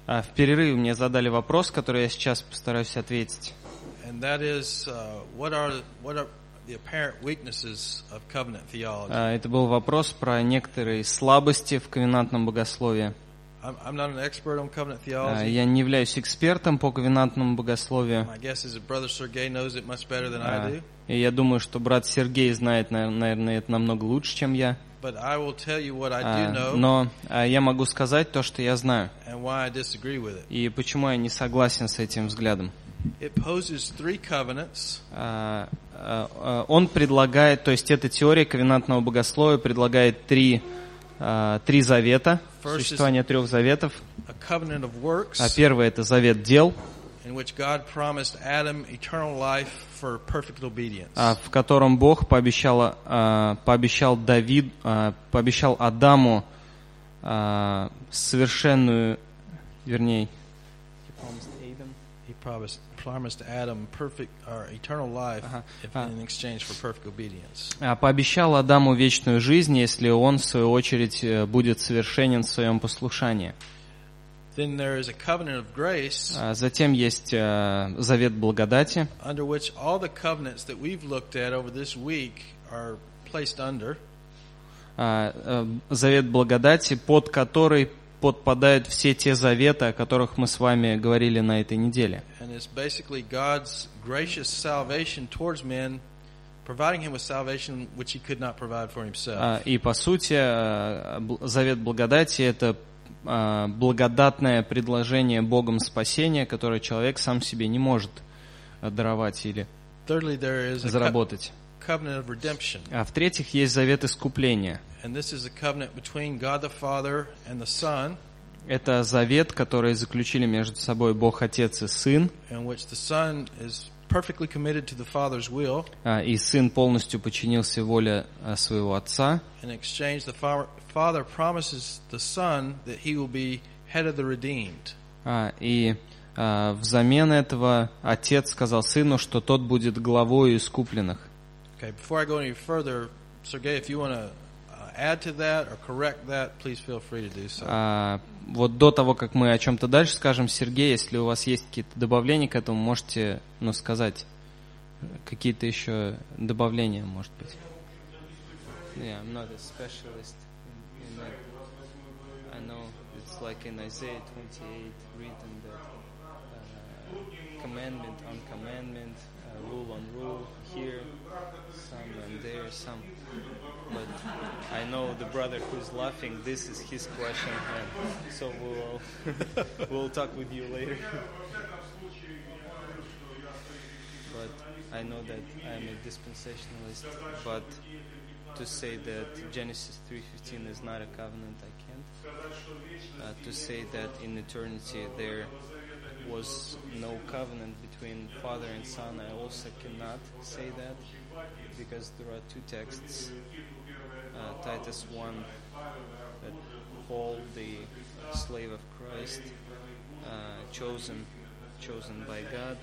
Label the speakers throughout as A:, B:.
A: В перерыве мне задали вопрос, который я сейчас постараюсь ответить.
B: And that is, what are the apparent weaknesses of covenant theology?
A: Это был вопрос про некоторые слабости в ковенантном богословии.
B: I'm not an expert on covenant theology.
A: Я не являюсь экспертом по ковенантному богословию.
B: My guess is that Brother Sergey knows it much better than I do.
A: И я думаю, что брат Сергей знает, наверное, это намного лучше, чем я.
B: But I will tell you what I do know.
A: Но я могу сказать то, что я знаю.
B: And why I disagree with it.
A: И почему я не согласен с этим взглядом.
B: It poses three covenants.
A: Он предлагает, то есть эта теория ковенантного богословия предлагает три завета, существование трех заветов. Первый — это завет дел, в котором Бог пообещал Адаму совершенную, вернее, пообещал Адаму вечную жизнь, если он, в свою очередь, будет совершенен в своем послушании. Затем есть завет благодати, завет благодати, под который подпадают все те заветы, о которых мы с вами говорили на этой неделе. И по сути, завет благодати — это благодатное предложение Богом спасения, которое человек сам себе не может даровать или заработать. А в-третьих, есть завет искупления. Это завет, который заключили между собой Бог Отец и Сын. И Сын полностью подчинился воле своего Отца. И взамен этого Отец сказал Сыну, что тот будет главою искупленных.
B: Before I go any further, Sergey, if you want to add to that or correct that, please feel free to do so.
A: Вот до того, как мы о чем-то дальше скажем, Сергей, если у вас есть какие-то добавления к этому, можете, сказать какие-то еще добавления, может быть. Yeah, I'm not a specialist in that. I know it's like in Isaiah 28 written that commandment on commandment, rule on rule, here some and there some. But I know the brother who's laughing, this is his question, and so we'll talk with you later. But I know that I'm a dispensationalist, but to say that Genesis 3:15 is not a covenant, I can't. To say that in eternity there was no covenant between Father and Son, I also cannot say that, because there are two texts. Titus 1, that Paul, the slave of Christ, chosen by God,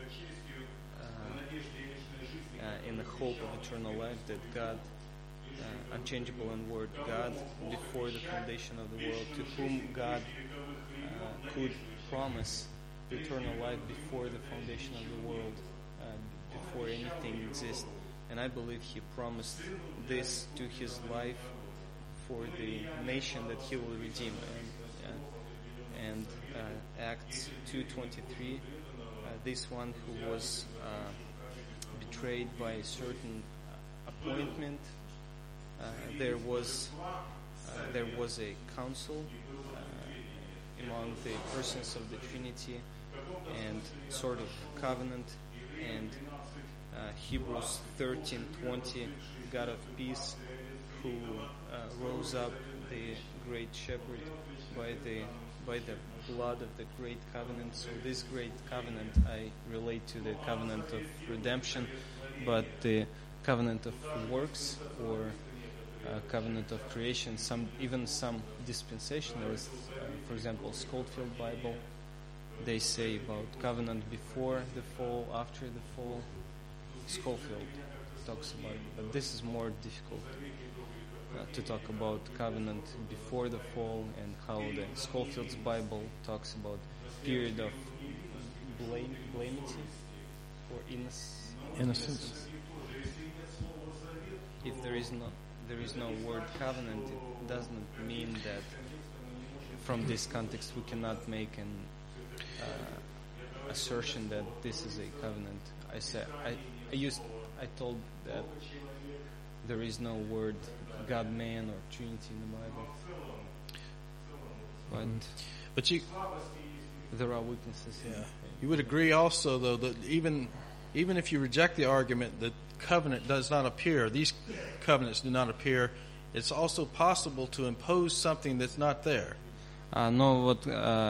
A: in the hope of eternal life, that God, unchangeable in word, God, before the foundation of the world, to whom God could promise the eternal life before the foundation of the world, before anything exists. And I believe he promised this to his life for the nation that he will redeem. And Acts 2:23, this one who was betrayed by a certain appointment, there was a council among the persons of the Trinity, and sort of covenant, and Hebrews 13:20, God of peace, who rose up the great shepherd by the blood of the great covenant. So this great covenant I relate to the covenant of redemption, but the covenant of works or covenant of creation, even some dispensationalists, for example, Scofield Bible, they say about covenant before the fall, after the fall. Scofield talks about it, but this is more difficult. to talk about covenant before the fall and how the Scholefield's Bible talks about period of blamity or innocence. If there is no word covenant, it does not mean that from this context we cannot make an assertion that this is a covenant. I told that there is no word God, man, or Trinity in the Bible, but there are weaknesses.
B: Yeah. You would agree also, though, that even if you reject the argument that covenant does not appear, these covenants do not appear, it's also possible to impose something that's not there.
A: Но вот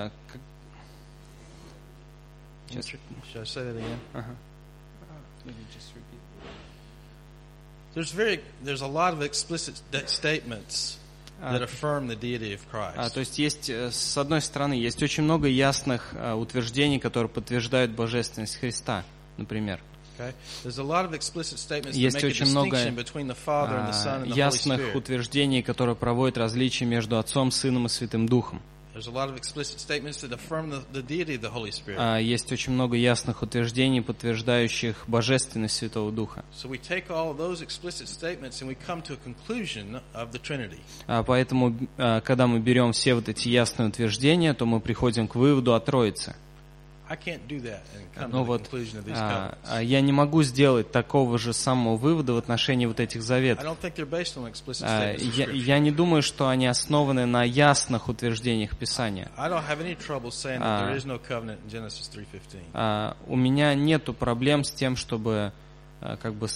B: should I say that again?
A: Maybe just repeat.
B: There's a lot of explicit statements that affirm the deity of Christ.
A: То есть с одной стороны, есть очень много ясных утверждений, которые подтверждают божественность Христа, например. Есть очень много ясных утверждений, которые проводят различия между Отцом, Сыном и Святым Духом. Есть очень много ясных утверждений, подтверждающих божественность Святого Духа. Поэтому, когда мы берем все вот эти ясные утверждения, то мы приходим к выводу о Троице. Но вот я не могу сделать такого же самого вывода в отношении вот этих заветов. Я не думаю, что они основаны на ясных утверждениях Писания. У меня нету проблем с тем, чтобы как бы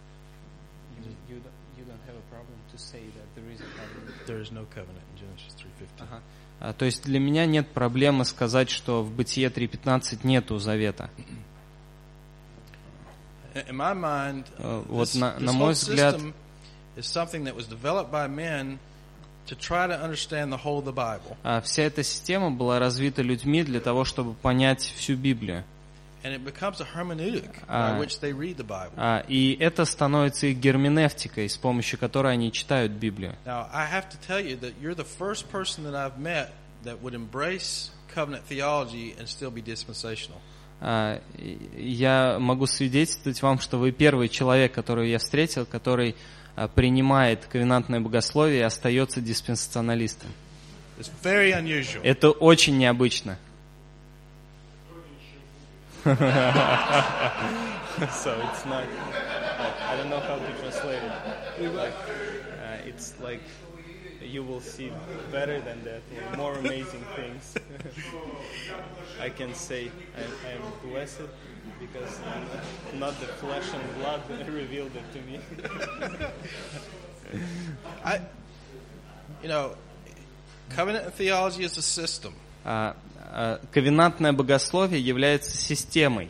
A: то есть для меня нет проблемы сказать, что в Бытие 3:15 нету завета. Вот на мой взгляд, вся эта система была развита людьми для того, чтобы понять всю Библию. И это становится их герменевтикой, с помощью которой они читают Библию. Я могу свидетельствовать вам, что вы первый человек, которого я встретил, который принимает ковенантное богословие и остается диспенсационалистом. Это очень необычно. So it's not. I don't know how to translate it. It's like you will see better than that, or more amazing things. I can say I am blessed because not the flesh and blood revealed it to me.
B: Covenant theology is a system.
A: Ковенантное богословие является системой.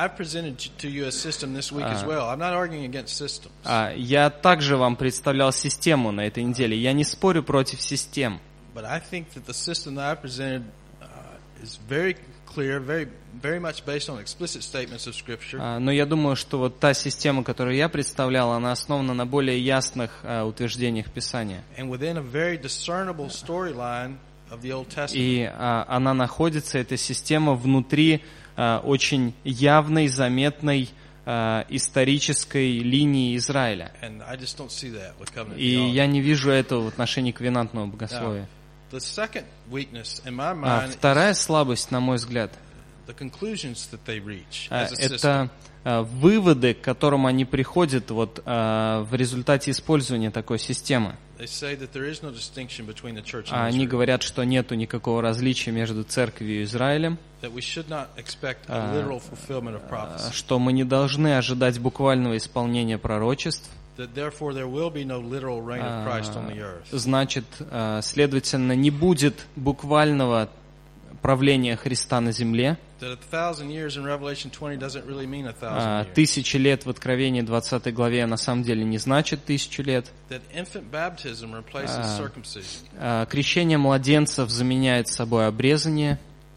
A: Я также вам представлял систему на этой неделе. Я не спорю против систем. Но я думаю, что вот та система, которую я представлял, она основана на более ясных утверждениях Писания. И она находится, эта система, внутри очень явной, заметной исторической линии Израиля. И я не вижу этого в отношении ковенантного богословия. Вторая слабость, на мой взгляд, это выводы, к которым они приходят вот, в результате использования такой системы. Они говорят, что нету никакого различия между церковью и Израилем, что мы не должны ожидать буквального исполнения пророчеств. Значит, следовательно, не будет буквального правления Христа на земле. 1000 лет в Откровении 20 главе на самом деле не значит 1000 лет. Крещение младенцев заменяет собой обрезание.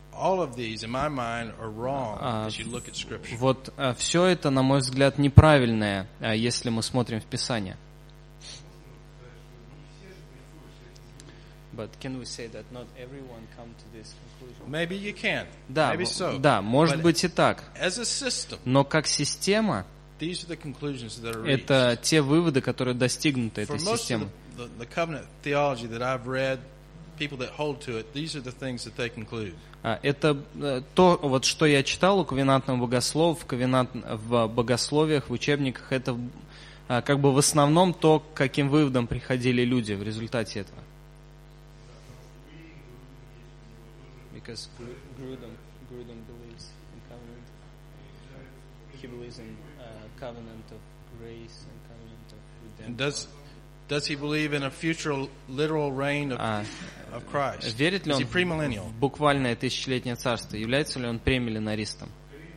A: Вот все это, на мой взгляд, неправильное, если мы смотрим в Писание. But can we say that not everyone come to this conclusion?
B: Maybe you can.
A: Да,
B: Maybe so.
A: да, может
B: But
A: быть и так.
B: as a system,
A: Но как система,
B: these are the conclusions that are reached.
A: это те выводы, которые достигнуты
B: For
A: этой
B: most
A: системой.
B: of the covenant theology that I've read, people that hold to it, these are the things that they conclude.
A: Это то, вот, что я читал у ковенантного богослова, в богословиях, в учебниках, это как бы в основном то, к каким выводам приходили люди в результате этого. Because Grudem believes in covenant. He believes in covenant of grace and covenant of redemption.
B: Does he believe in a future literal reign of Christ?
A: Верит ли
B: Is
A: он
B: he premillennial?
A: в буквальное тысячелетнее царство? Является ли он премиллинаристом?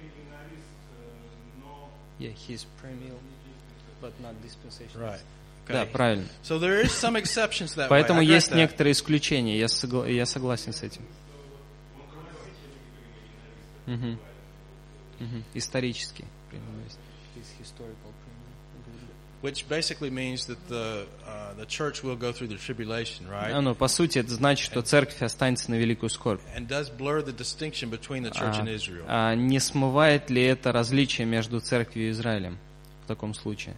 A: Yeah, he's premill, but not dispensational.
B: Right.
A: Да, правильно.
B: So there is some exceptions to that.
A: Поэтому
B: way. I get
A: есть
B: that.
A: некоторые исключения. Я согласен с этим. Исторический премиллинарист.
B: Which basically means that the church will go through the tribulation, right?
A: Ну, по сути, это значит, что церковь останется на великую скорбь.
B: And does blur the distinction between the church and Israel.
A: Не смывает ли это различие между церковью и Израилем в таком случае?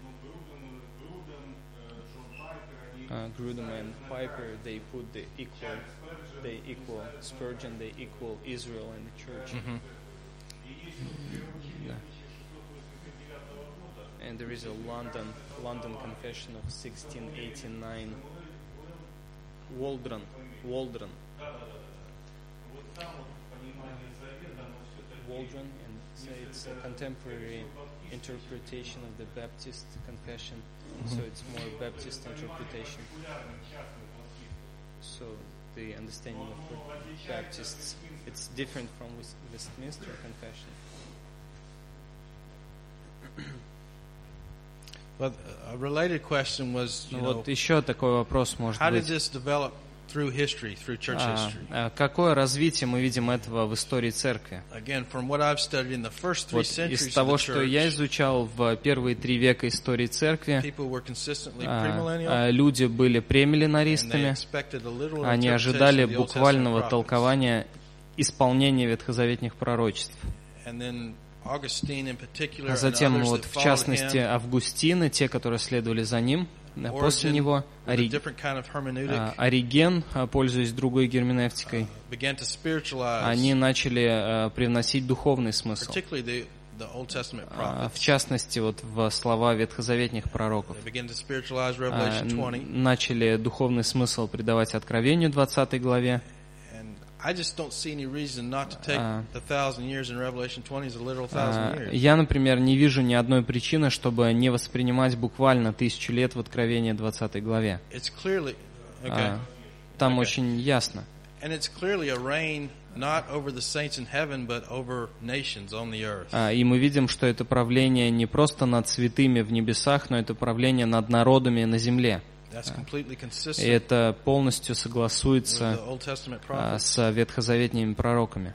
A: Grudem and Piper, they put they equal Spurgeon, they equal Israel and the church. Да. And there is a London Confession of 1689. Waldron, and so it's a contemporary interpretation of the Baptist Confession. So it's more Baptist interpretation. So the understanding of Baptists, it's different from Westminster Confession.
B: But a related question was, you know,
A: Вот еще такой вопрос может
B: how did
A: быть.
B: this develop through history, through church history?
A: Какое развитие мы видим этого в истории церкви?
B: Again, from what I've studied in the first 3
A: Вот
B: centuries
A: из того,
B: of the
A: что я
B: church,
A: изучал в первые 3 века истории церкви,
B: people were consistently premillennial,
A: люди были
B: and they
A: премиллинаристами,
B: expected a literal
A: они
B: interpretation
A: ожидали
B: of the Old Testament
A: буквального
B: prophets.
A: толкования исполнения ветхозаветних пророчеств.
B: And then Augustine in particular,
A: А
B: and
A: затем,
B: others
A: вот,
B: that
A: в
B: followed
A: частности,
B: him,
A: Августины, те, которые следовали за ним, после
B: Origen,
A: него,
B: with a different kind of hermeneutic,
A: Ориген, пользуясь другой герменевтикой,
B: began to spiritualize,
A: они начали привносить духовный смысл.
B: particularly the Old Testament
A: В
B: prophets.
A: частности, вот в слова ветхозаветних пророков.
B: They began to spiritualize Revelation 20.
A: Начали духовный смысл придавать Откровению 20 главе.
B: And I just don't see any reason not to take the 1,000 years in Revelation 20 as a literal 1,000 years.
A: Я, например, не вижу ни одной причины, чтобы не воспринимать буквально 1000 лет в Откровении 20 главе.
B: It's clearly, okay.
A: Там
B: Okay.
A: очень ясно.
B: And it's clearly a reign not over the saints in heaven, but over nations on the earth.
A: И мы видим, что это правление не просто над святыми в небесах, но это правление над народами на земле.
B: That's completely
A: И
B: consistent
A: это полностью
B: with
A: согласуется
B: the Old Testament prophets.
A: с ветхозаветными пророками.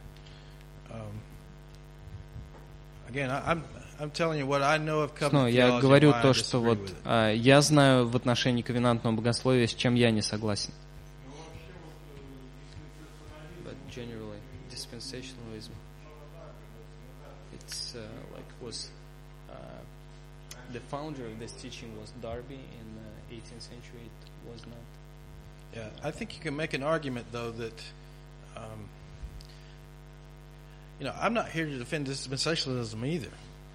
B: Again, I'm telling you what I know of
A: Но
B: covenant
A: я
B: theology,
A: говорю
B: why I
A: то, что
B: disagree
A: вот
B: with it.
A: я знаю в отношении ковенантного богословия, с чем я не согласен. But generally, dispensationalism, it's the founder of this teaching was Darby in the 18th century. It was not.
B: Yeah, I think you can make an argument though that, I'm not here to defend dispensationalism either.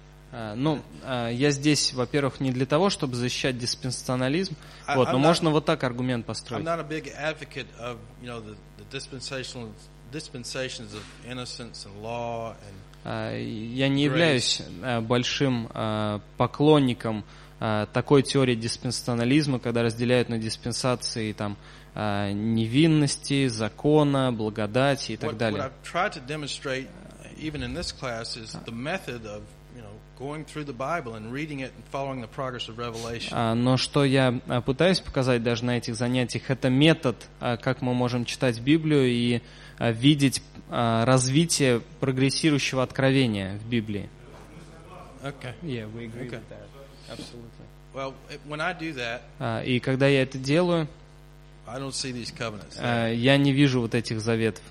C: Я здесь, во-первых, не для того, чтобы защищать диспенсационализм, но можно вот так аргумент построить.
B: I'm not a big advocate of, the dispensations of innocence and law and
C: Я не являюсь большим поклонником такой теории диспенсационализма, когда разделяют на диспенсации там невинности, закона, благодати и так далее.
B: What I've tried to demonstrate, even in this class, is the method of going through the Bible and reading it and following the progress of Revelation.
C: Но что я пытаюсь показать даже на этих занятиях, это метод, как мы можем читать Библию и видеть развитие прогрессирующего откровения в Библии.
B: Okay.
A: Yeah, we agree with that. Absolutely.
B: Well, when I do that,
C: И когда я это делаю,
B: I don't see these covenants there.
C: Я не вижу вот этих заветов.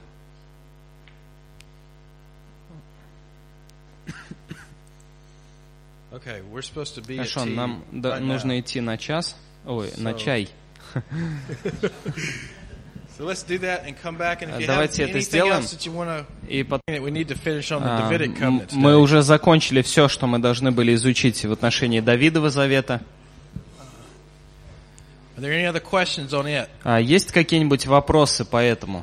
B: Okay, we're supposed to be at
C: Хорошо,
B: tea
C: нам
B: right
C: нужно
B: now.
C: идти на час. Ой, на чай.
B: So let's do that and come back. And if you have
C: Давайте это
B: anything
C: сделаем.
B: else that you want
C: И потом
B: to, we need to finish on the Davidic covenant
C: мы
B: today.
C: уже закончили все, что мы должны были изучить в отношении Давидова завета.
B: Are there any other questions on it?
C: Есть какие-нибудь вопросы по этому?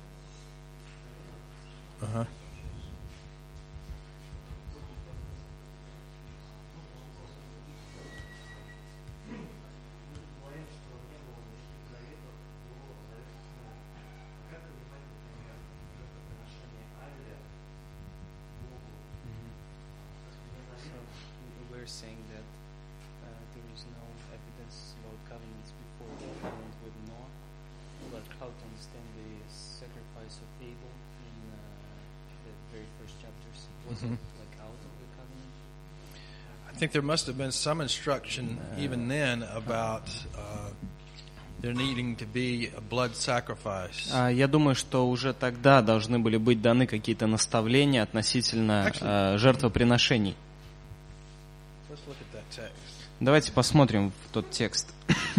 A: We're saying that there is no evidence about covenants before the covenant with Noah, but how to understand the sacrifice of Abel in the very first chapters? Was it like out of the covenant?
B: I think there must have been some instruction even then about there needing to be a blood sacrifice.
C: Я думаю, что уже тогда должны были быть даны какие-то наставления относительно жертвоприношений.
B: Let's look at that text.
C: Давайте посмотрим в тот текст.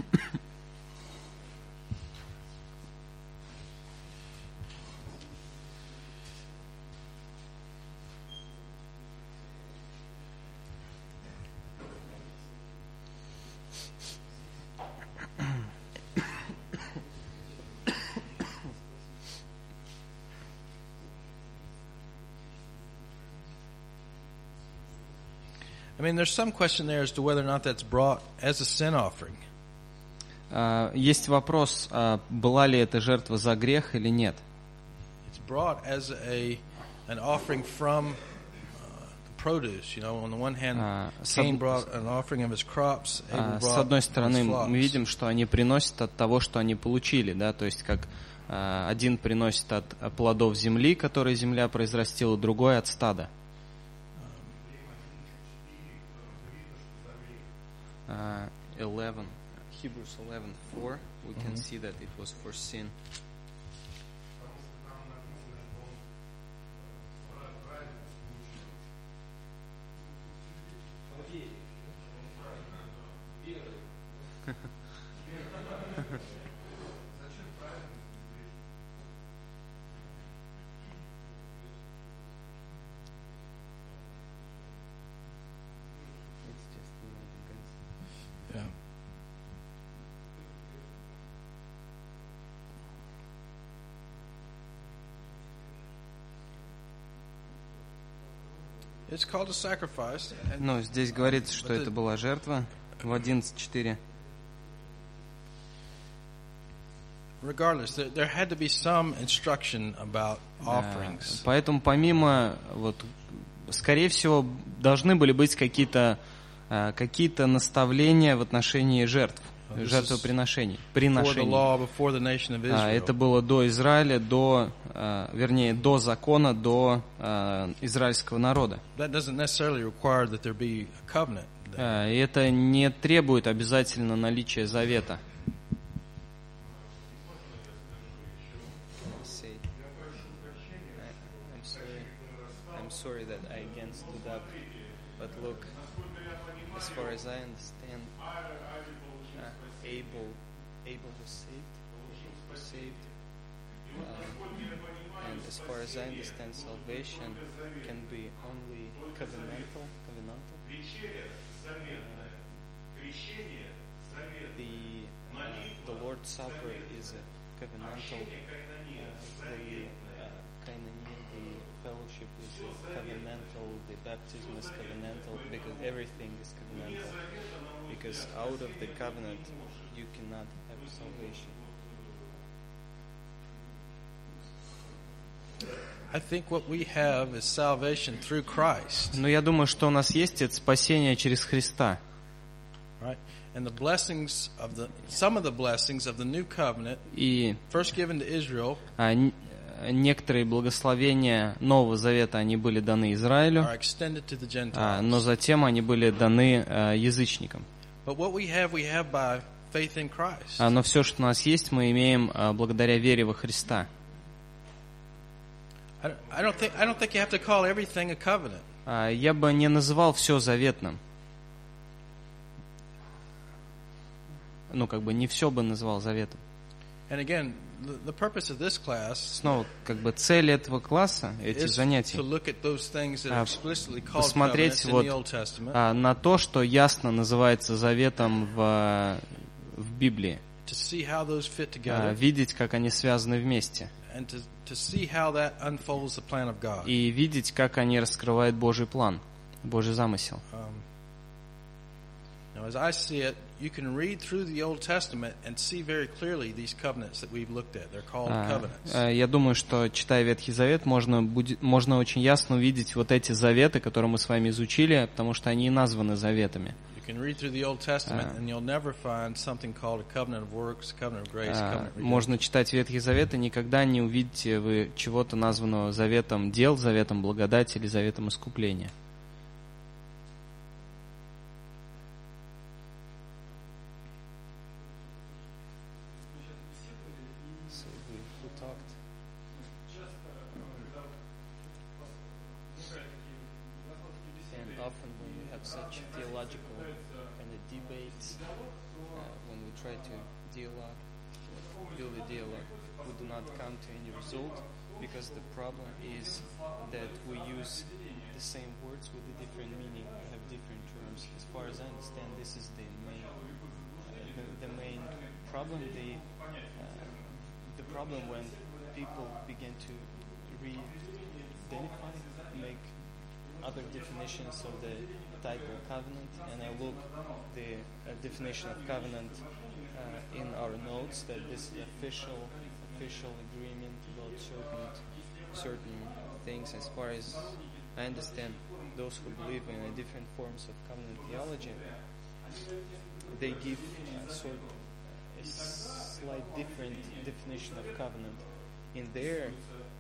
B: I mean, there's some question there as to whether or not that's brought as a sin offering.
C: Есть вопрос, была ли эта жертва за грех или нет.
B: It's brought as an offering from the produce. You know, on the one hand, Cain brought an offering of his crops. Abel
C: С
B: brought
C: одной
B: his
C: стороны,
B: flocks.
C: мы видим, что они приносят от того, что они получили, да, то есть как один приносит от плодов земли, которые земля произрастила, другой от стада. 11, Hebrews 11:4, we can see that it was for sin.
B: Yeah. It's called a sacrifice. And
C: Ну, здесь говорится, что это была жертва в 11:4.
B: regardless, there had to be some instruction about offerings.
C: Поэтому помимо, вот, скорее всего, должны были быть какие-то наставления в отношении жертв, жертвоприношений. Это было до Израиля, вернее, до закона, до израильского народа. И это не требует обязательно наличия завета.
A: I'm sorry that I again stood up, but look, as far as I understand, Abel was saved, and as far as I understand, salvation can be only covenantal. The Lord's Supper is a covenantal. The fellowship is covenantal. The baptism is covenantal, because everything is covenantal. Because out of the covenant, you cannot have salvation.
B: I think what we have is salvation through Christ.
C: Но я думаю, что у нас есть это спасение через Христа.
B: Right? And the blessings of some of the blessings of the new covenant,
C: И
B: first given to Israel,
C: некоторые благословения Нового Завета, они были даны Израилю,
B: are extended to the Gentiles.
C: но затем они были даны язычникам.
B: But what we have by faith in Christ.
C: Но все, что у нас есть, мы имеем благодаря вере во Христа.
B: I don't think you have to call everything a covenant.
C: Я бы не называл все заветным. Не все бы называл заветом.
B: And again, the purpose of this class
C: Снова, цель этого класса, этих
B: is
C: занятий,
B: to look at those things that are explicitly called
C: посмотреть
B: covenants in the Old Testament,
C: на то, что ясно называется заветом в Библии,
B: to see how those fit together,
C: видеть, как они связаны вместе,
B: and to see how that unfolds the plan of God.
C: и видеть, как они раскрывают Божий план, Божий замысел.
B: Now, as I see it, you can read through the Old Testament and see very clearly these covenants that we've looked at. They're called covenants.
C: Я думаю, что, читая Ветхий Завет, можно очень ясно увидеть вот эти заветы, которые мы с вами изучили, потому что они и названы заветами.
B: You can read through the Old Testament and you'll never find something called a covenant of works, covenant of grace, covenant of redemption.
C: Можно читать Ветхий Завет, и никогда не увидите вы чего-то названного заветом дел, заветом благодати или заветом искупления. Often when we have such theological kind of debates, when we try to build a dialogue, we do not come to any result, because the problem is that we use the same words with a different meaning. We have different terms. As far as I understand, this is the main problem. The problem when people begin to re-identify, make other definitions of the type of covenant, and I look the definition of covenant in our notes, that this is official agreement about certain things. As far as I understand, those who believe in different forms of covenant theology, they give a slight different definition of covenant. In their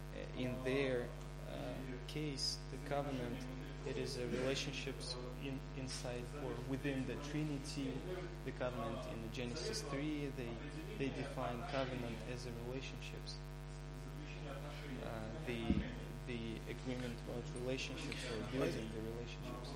C: case, the covenant, it is a relationships inside or within the Trinity. The covenant in Genesis 3, they define covenant as a relationships. The agreement about relationships or building the relationships.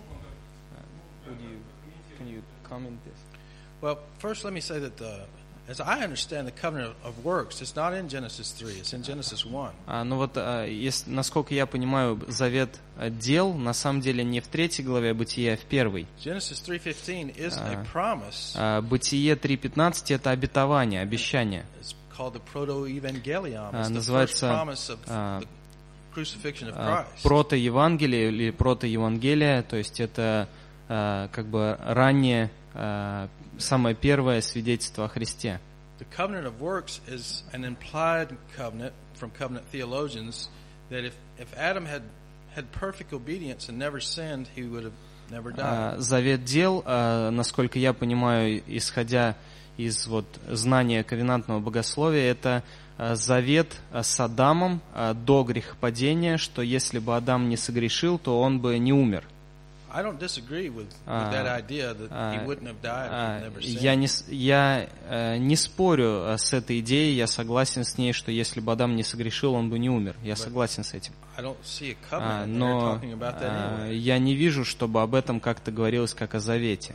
C: Can you comment this?
B: Well, first let me say that as I understand the covenant of works, it's not in Genesis 3, it's in Genesis 1.
C: Насколько я понимаю, завет дел на самом деле не в 3 главе Бытия, а в 1.
B: Genesis 3:15 isn't a promise.
C: Бытие 3:15 это обетование, обещание.
B: It's called the proto-evangelium. It's the first
C: Называется
B: promise of the crucifixion of Christ.
C: Протоевангелие или протоевангелие, то есть это раннее, самое первое свидетельство о Христе.
B: The covenant of works is an implied covenant from covenant theologians that if Adam had perfect obedience and never sinned, he would have never died.
C: Завет дел, насколько я понимаю, исходя из знания ковенантного богословия, это завет с Адамом до грехопадения, что если бы Адам не согрешил, то он бы не умер.
B: I don't disagree with that idea that he wouldn't have died if he'd never sinned.
C: Я не спорю с этой идеей, я согласен с ней, что если бы Адам не согрешил, он бы не умер. Я согласен с этим. Но я не вижу, чтобы об этом как-то говорилось как о завете.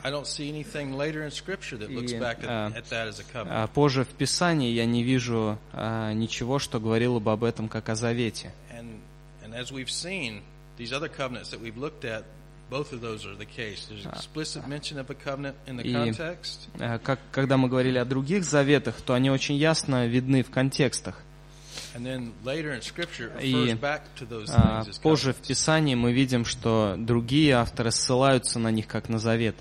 C: И позже в Писании я не вижу ничего, что говорило бы об этом как о завете.
B: Both of those are the case. There's explicit mention of a covenant in the context.
C: Когда мы говорили о других заветах, то они очень ясно видны в контекстах.
B: And then later in Scripture it refers back to those things as
C: позже в Писании мы видим, что другие авторы ссылаются на них как на заветы.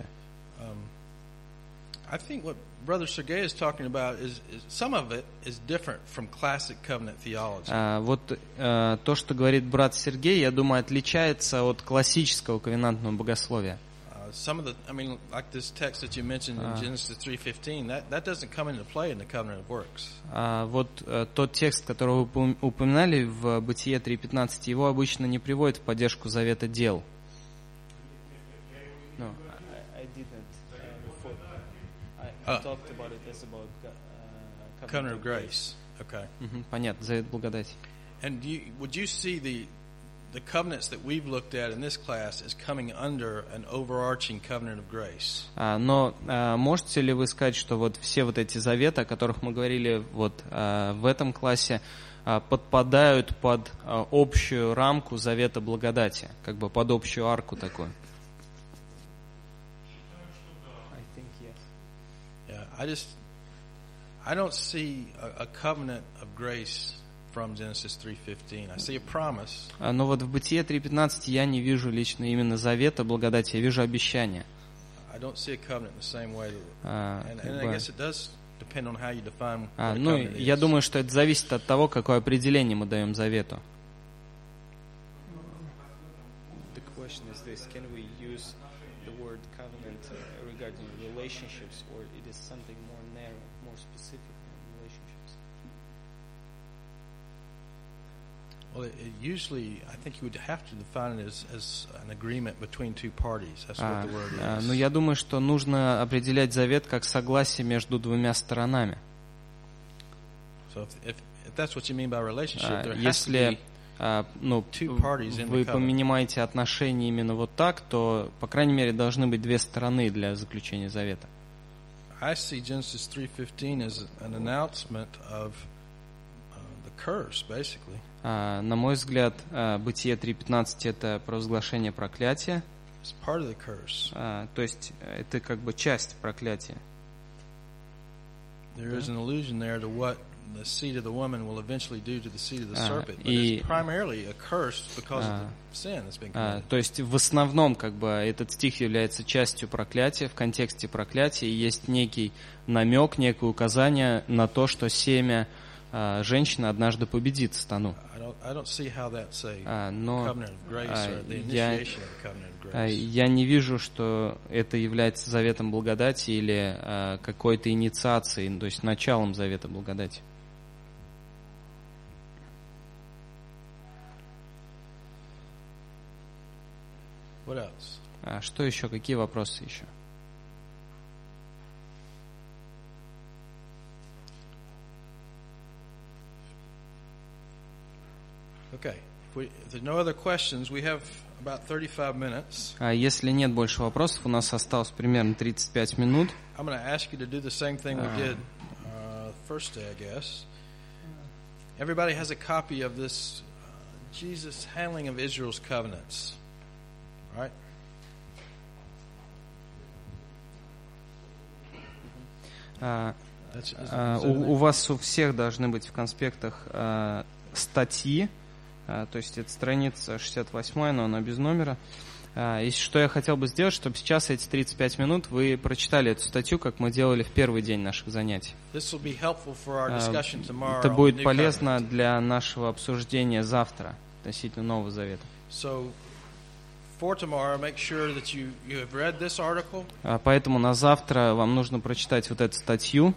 B: I think what Brother Sergei is talking about is some of it is different from classic covenant theology.
C: То, что говорит брат Сергей, я думаю, отличается от классического ковенантного богословия.
B: Some of the, like this text that you mentioned in Genesis 3:15, that doesn't come into play in the covenant of works.
C: Тот текст, который вы упоминали в Бытие 3:15, его обычно не приводит в поддержку завета дел.
A: talked about it as about
B: Covenant of grace. Okay.
C: Понятно, завет благодати.
B: And would you see the covenants that we've looked at in this class as coming under an overarching covenant of grace?
C: Но можете ли вы сказать, что вот все вот эти заветы, о которых мы говорили вот в этом классе, подпадают под общую рамку завета благодати, как бы под общую арку такую?
A: I think yes.
B: Yeah, I don't see a covenant of grace from Genesis 3:15. I see a promise.
C: Но вот в Бытие 3:15 я не вижу лично именно завета благодати, я вижу обещания.
B: I don't see a covenant in the same way. And I guess it does depend on how you define what a
C: Ну,
B: covenant
C: я
B: is.
C: думаю, что это зависит от того, какое определение мы даем завету.
A: The question is this: can we use the word covenant regarding relationships, or it is something more narrow, more specific than relationships?
B: Well, usually, I think you would have to define it as an agreement between two parties. That's what the word is.
C: Но я думаю, что нужно определять завет как согласие между двумя сторонами.
B: So if that's what you mean by relationship, there has to
C: Если
B: be two parties in the
C: вы
B: covenant.
C: понимаете отношения именно вот так, то, по крайней мере, должны быть две стороны для заключения завета.
B: I see Genesis 3:15 as an announcement of the curse, basically.
C: На мой взгляд, Бытие 3:15 — это провозглашение проклятия,
B: It's part of the curse.
C: то есть это как бы часть проклятия.
B: There is an allusion there to what the seed of the woman will eventually do to the seed of the serpent, but
C: и-
B: it's primarily a curse because of the sin that's been committed.
C: То есть в основном как бы этот стих является частью проклятия, в контексте проклятия, и есть некий намек, некое указание на то, что семя женщины однажды победит сатану.
B: I don't see how that's a
C: Но
B: covenant of grace or the initiation of the covenant of grace.
C: я не вижу, что это является заветом благодати или какой-то инициацией, то есть началом завета благодати.
B: What else?
C: Что еще? Какие вопросы еще?
B: Okay. If there's no other questions, we have about 35 minutes.
C: Если нет больше вопросов, у нас осталось примерно 35 минут.
B: I'm going to ask you to do the same thing we did first day, I guess. Everybody has a copy of this Jesus' handling of Israel's covenants, right?
C: У вас у всех должны быть в конспектах статьи, то есть это страница 68, но она без номера. И что я хотел бы сделать, чтобы сейчас эти 35 минут вы прочитали эту статью, как мы делали в первый день наших занятий. Это будет полезно для нашего обсуждения завтра относительно Нового Завета. Поэтому на завтра вам нужно прочитать вот эту статью.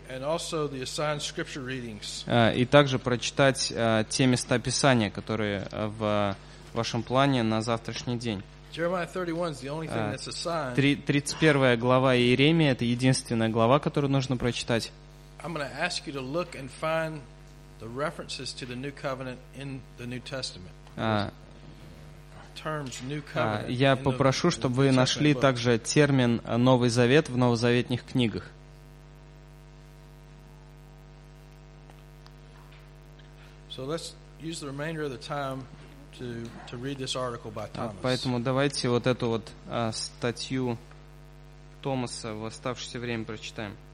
C: И также прочитать те места Писания, которые в вашем плане на завтрашний день. 31 глава Иеремии — это единственная глава, которую нужно прочитать. Я попрошу, чтобы вы нашли также термин «Новый Завет» в новозаветных книгах. Поэтому давайте вот эту вот статью Томаса в оставшееся время прочитаем.